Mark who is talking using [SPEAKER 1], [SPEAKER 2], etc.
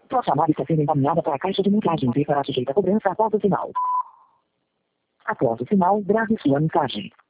[SPEAKER 1] Sua chamada está sendo encaminhada para a caixa de mensagens e será sujeita a cobrança após o sinal. Após o sinal, grave sua mensagem.